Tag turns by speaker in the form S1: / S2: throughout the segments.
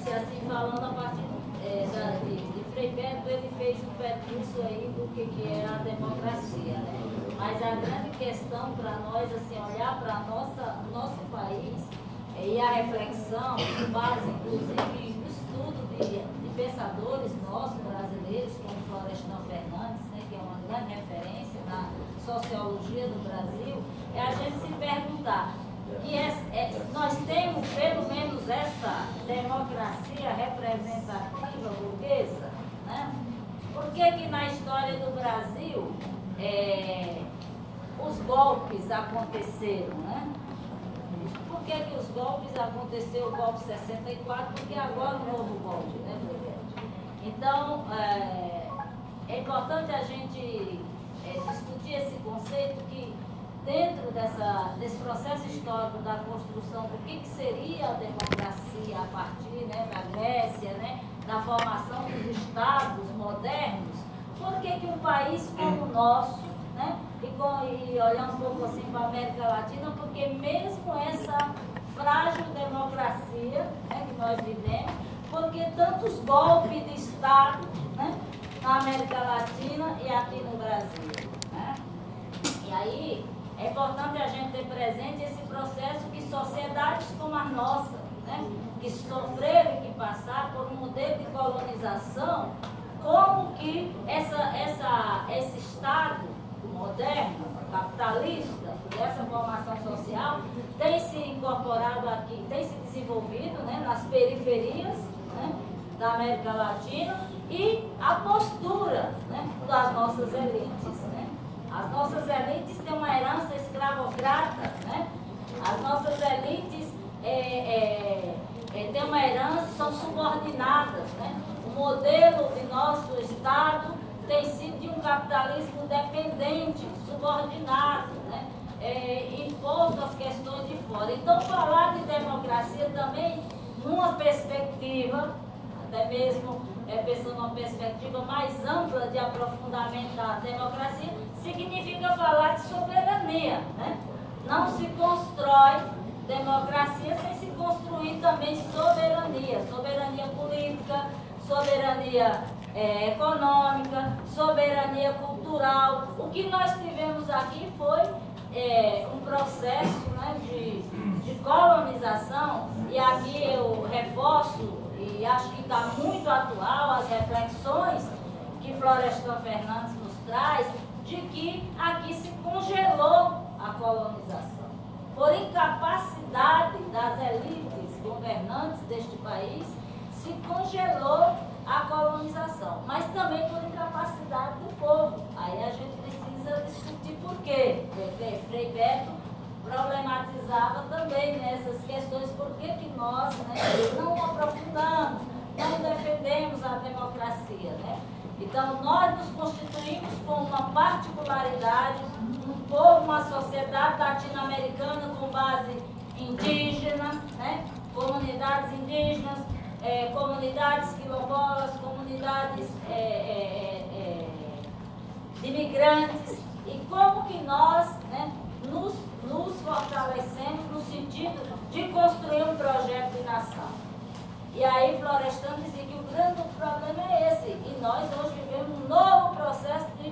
S1: disse assim, falando a partir de Frei Beto, ele fez um percurso aí do que é a democracia, né? Mas a grande questão para nós, assim, olhar para nosso país e a reflexão, com base, inclusive, no estudo de pensadores nossos, brasileiros, como Florestan Fernandes, né, que é uma grande referência na sociologia do Brasil, é a gente se perguntar, nós temos pelo menos essa democracia representativa burguesa, né? Por que na história do Brasil os golpes aconteceram, né? Por que os golpes aconteceram, o golpe 64, porque agora um novo golpe, né, Felipe? Então, é importante a gente discutir esse conceito que dentro desse processo histórico da construção do que seria a democracia a partir, né, da Grécia, né, da formação dos estados modernos, por que um país como o nosso, né, e olhar um pouco assim para a América Latina, porque mesmo essa frágil democracia, né, que nós vivemos, porque tantos golpes de Estado, né, na América Latina e aqui no Brasil, né? E aí é importante a gente ter presente esse processo que sociedades como a nossa, né, que sofreram e que passaram por um modelo de colonização, como que esse Estado moderno, capitalista, dessa formação social, tem se incorporado aqui, tem se desenvolvido, né, nas periferias, né, da América Latina, e a postura, né, das nossas elites, né? As nossas elites têm uma herança escravocrata, né? As nossas elites têm uma herança, são subordinadas, né? O modelo de nosso Estado tem sido de um capitalismo dependente, subordinado, né? Imposto às questões de fora. Então, falar de democracia também, numa perspectiva, até mesmo pensando numa perspectiva mais ampla de aprofundamento da democracia, significa falar de soberania, né? Não se constrói democracia sem se construir também soberania, soberania política, soberania econômica, soberania cultural. O que nós tivemos aqui foi um processo, né, de colonização, e aqui eu reforço, e acho que está muito atual, as reflexões que Florestan Fernandes nos traz, de que aqui se congelou a colonização. Por incapacidade das elites governantes deste país, se congelou a colonização, mas também por incapacidade do povo. Aí a gente precisa discutir por quê. Frei Beto problematizava também nessas questões, por que nós, né, não aprofundamos, não defendemos a democracia, né? Então, nós nos constituímos com uma particularidade, um povo, uma sociedade latino-americana com base indígena, né? Comunidades indígenas, comunidades quilombolas, comunidades de imigrantes, e como que nós, né, nos fortalecemos no sentido de construir um projeto de nação. E aí Florestan dizia que o grande problema é esse, e nós hoje vivemos um novo processo de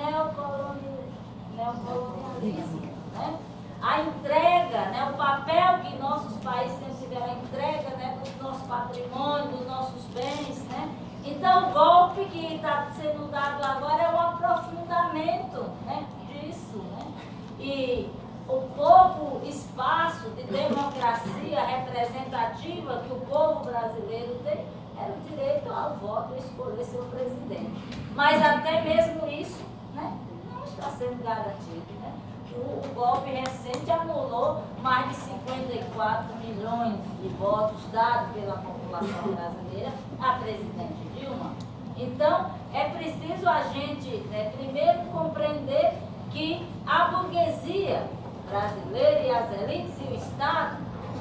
S1: neocolonialismo, né? A entrega, né, o papel que nossos países sempre tiveram, a entrega, né, do nosso patrimônio, dos nossos bens, né? Então o golpe que está sendo dado agora é um aprofundamento, né, disso, né? E o pouco espaço de democracia representativa que o povo brasileiro tem era o direito ao voto e escolher seu presidente. Mas até mesmo isso, né, não está sendo garantido, né? O golpe recente anulou mais de 54 milhões de votos dados pela população brasileira a presidente Dilma. Então, é preciso a gente, né, primeiro compreender que a burguesia brasileira e as elites e o Estado,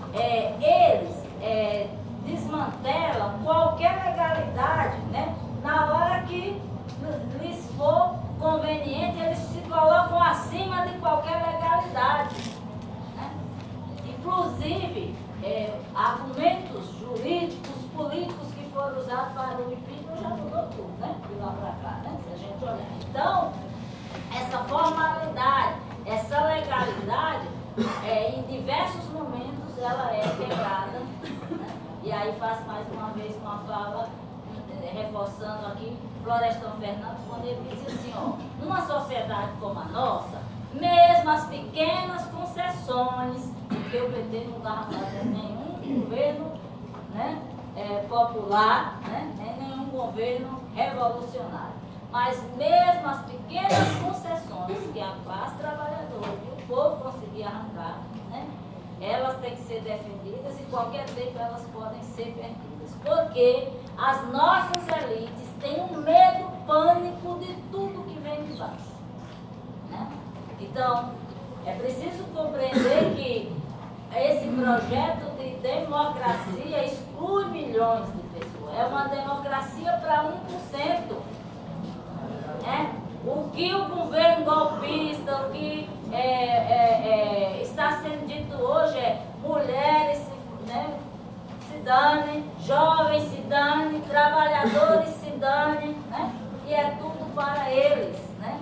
S1: eles desmantelam qualquer legalidade, né? Na hora que lhes for conveniente, eles se colocam acima de qualquer legalidade, né? Inclusive, argumentos jurídicos, políticos, para o impeachment já mudou tudo, né? De lá para cá, né? Se a gente olhar. Então, essa formalidade, essa legalidade, em diversos momentos ela é quebrada, né? E aí faço mais uma vez uma fala, reforçando aqui, Florestan Fernandes, quando ele diz assim, ó, numa sociedade como a nossa, mesmo as pequenas concessões, porque o PT não estava fazendo nenhum governo, né, popular, né, nem nenhum governo revolucionário, mas mesmo as pequenas concessões que a classe trabalhadora e o povo conseguir arrancar, né, elas têm que ser defendidas e qualquer tempo elas podem ser perdidas, porque as nossas elites têm um medo, pânico de tudo que vem de baixo, né? Então, é preciso compreender que esse projeto de democracia exclui milhões de pessoas. É uma democracia para 1%. Né? O que o governo golpista, o que está sendo dito hoje é mulheres, né, se dane, jovens se dane, trabalhadores se dane, né? E é tudo para eles. Né?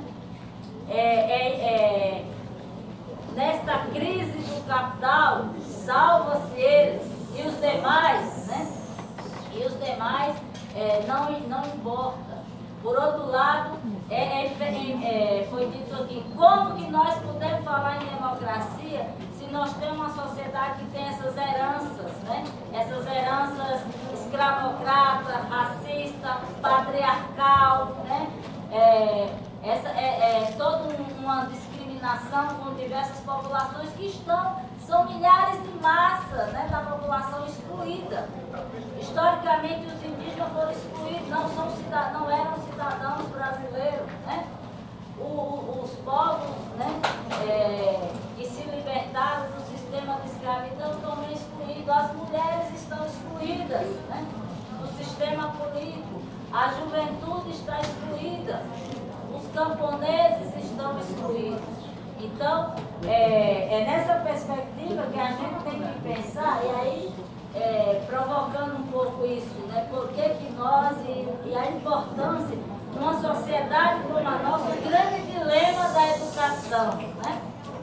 S1: Nesta crise do capital, salva-se eles e os demais, né? E os demais não importa. Por outro lado, foi dito aqui, como que nós podemos falar em democracia se nós temos uma sociedade que tem essas heranças, né? Essas heranças escravocrata, racista, patriarcal, né? Toda uma discriminação com diversas populações que são milhares de massas, né, da população excluída. Historicamente, os indígenas foram excluídos, não eram cidadãos brasileiros. Né? Os povos, né, que se libertaram do sistema de escravidão também excluídos. As mulheres estão excluídas, né, do sistema político. A juventude está excluída. Os camponeses estão excluídos. Então, é nessa perspectiva que a gente tem que pensar, e aí, provocando um pouco isso, né? Por que nós, e a importância, numa sociedade como a nossa, o grande dilema da educação, né?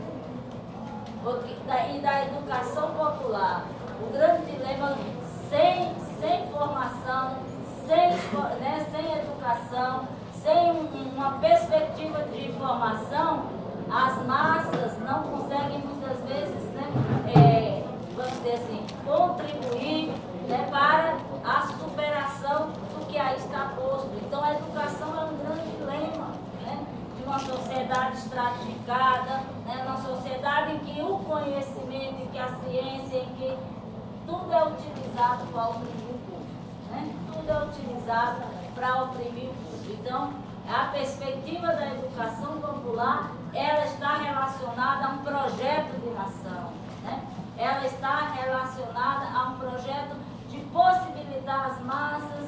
S1: E da educação popular, o grande dilema sem formação, sem educação, sem uma perspectiva de formação, as massas não conseguem muitas vezes, né, vamos dizer assim, contribuir, né, para a superação do que aí está posto. Então a educação é um grande dilema, né, de uma sociedade estratificada, né, uma sociedade em que o conhecimento, em que a ciência, em que tudo é utilizado para oprimir o povo, né? Tudo é utilizado para oprimir o povo. Então, a perspectiva da educação popular, ela está relacionada a um projeto de nação, né? Ela está relacionada a um projeto de possibilitar as massas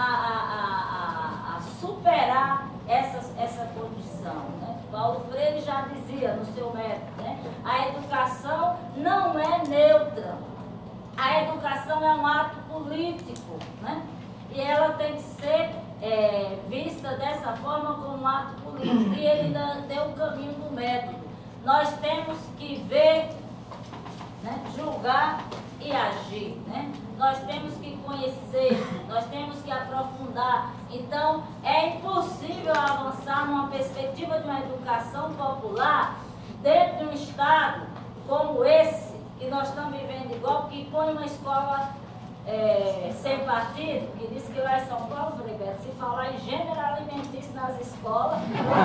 S1: a superar essa condição, né? Paulo Freire já dizia no seu método, né? A educação não é neutra, a educação é um ato político, né? E ela tem que ser vista dessa forma como um ato político. E ele deu o caminho do método. Nós temos que ver, né, julgar e agir, né? Nós temos que conhecer, nós temos que aprofundar. Então, é impossível avançar numa perspectiva de uma educação popular dentro de um estado como esse, que nós estamos vivendo igual, que põe uma escola sem partido, que diz que lá em São Paulo, Beto, se falar em gênero alimentício nas escolas,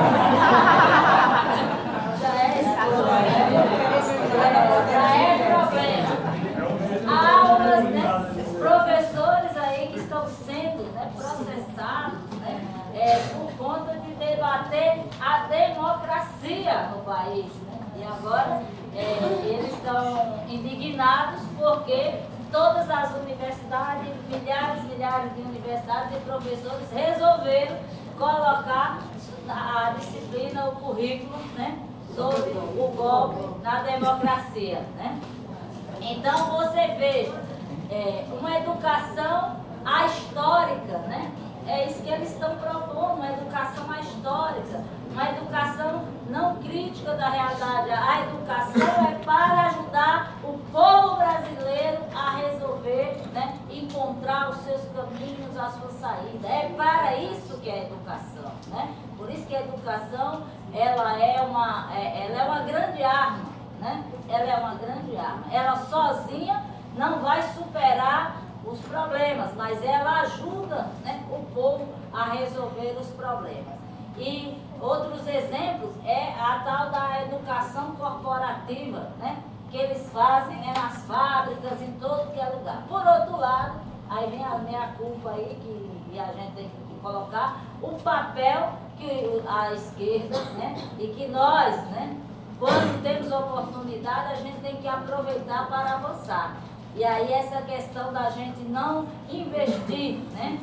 S1: já é problema. Aulas, né, professores aí que estão sendo, né, processados, né, por conta de debater a democracia no país. Né? E agora eles estão indignados porque todas as universidades, milhares de universidades e professores resolveram colocar a disciplina, o currículo, né, sobre o golpe na democracia. Né? Então você veja, uma educação histórica histórica, né? É isso que eles estão propondo, uma educação histórica, uma educação não crítica da realidade. A educação é para ajudar o povo brasileiro a resolver, né, encontrar os seus caminhos, a sua saída. É para isso que é a educação, né? Por isso que a educação ela é uma grande arma, né? Ela é uma grande arma. Ela sozinha não vai superar os problemas, mas ela ajuda, né, o povo a resolver os problemas. E outros exemplos é a tal da educação corporativa, né, que eles fazem, né, nas fábricas, em todo que é lugar. Por outro lado, aí vem a minha culpa aí, que a gente tem que colocar, o papel que a esquerda, né, e que nós, né, quando temos oportunidade, a gente tem que aproveitar para avançar. E aí essa questão da gente não investir, né,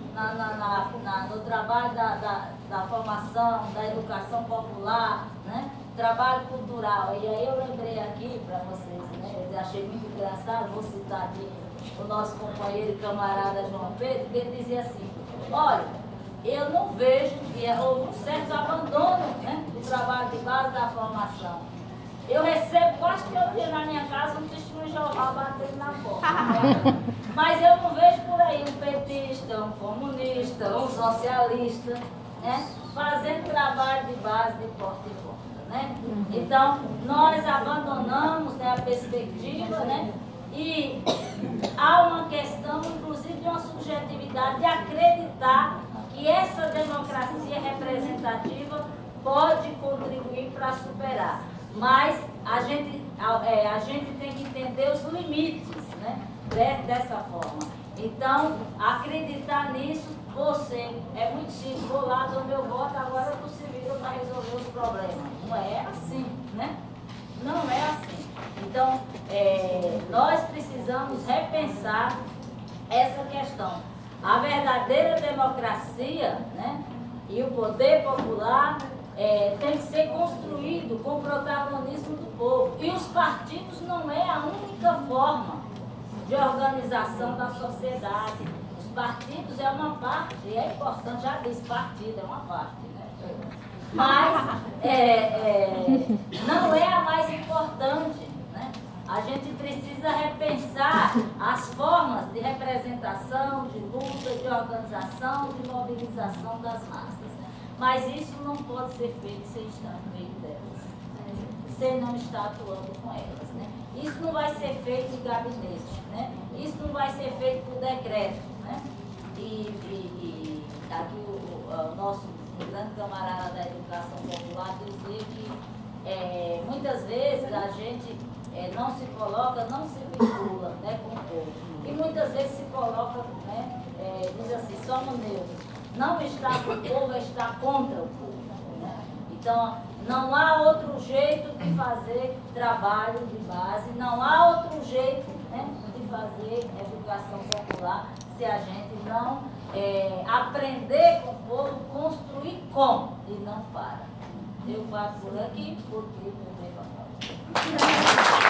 S1: no trabalho da formação, da educação popular, né, trabalho cultural. E aí eu lembrei aqui para vocês, né, eu achei muito engraçado, vou citar aqui o nosso companheiro e camarada João Pedro, que ele dizia assim: olha, eu não vejo que houve um certo abandono, né, do trabalho de base da formação. Eu recebo quase todo dia na minha casa um testemunho de Jeová batendo na porta. Né? Mas eu não vejo por aí um petista, um comunista, um socialista, né, fazendo trabalho de base de porta em porta. Né? Então, nós abandonamos, né, a perspectiva, né, e há uma questão, inclusive, de uma subjetividade de acreditar que essa democracia representativa pode contribuir para superar. Mas a gente tem que entender os limites, né, dessa forma. Então, acreditar nisso, você, é muito simples, vou lá, dou meu voto, agora tu se vira para resolver os problemas. Não é assim, né? Não é assim. Então, nós precisamos repensar essa questão. A verdadeira democracia, né, e o poder popular tem que ser construído com o protagonismo do povo. E os partidos não é a única forma de organização da sociedade. Os partidos é uma parte, e é importante, já disse, partido é uma parte, né? Mas não é a mais importante, né? A gente precisa repensar as formas de representação, de luta, de organização, de mobilização das massas. Mas isso não pode ser feito sem estar no meio delas, sem não estar atuando com elas. Né? Isso não vai ser feito em gabinete, né? Isso não vai ser feito por decreto. Né? E aqui o nosso grande camarada da educação popular dizia que muitas vezes a gente não se coloca, não se vincula, né, com o povo. E muitas vezes se coloca, né, diz assim, somos neutros. Não está com o povo, é estar contra o povo. Né? Então, não há outro jeito de fazer trabalho de base, não há outro jeito, né, de fazer educação popular se a gente não aprender com o povo, construir com e não para. Eu paro por aqui, porque o povo é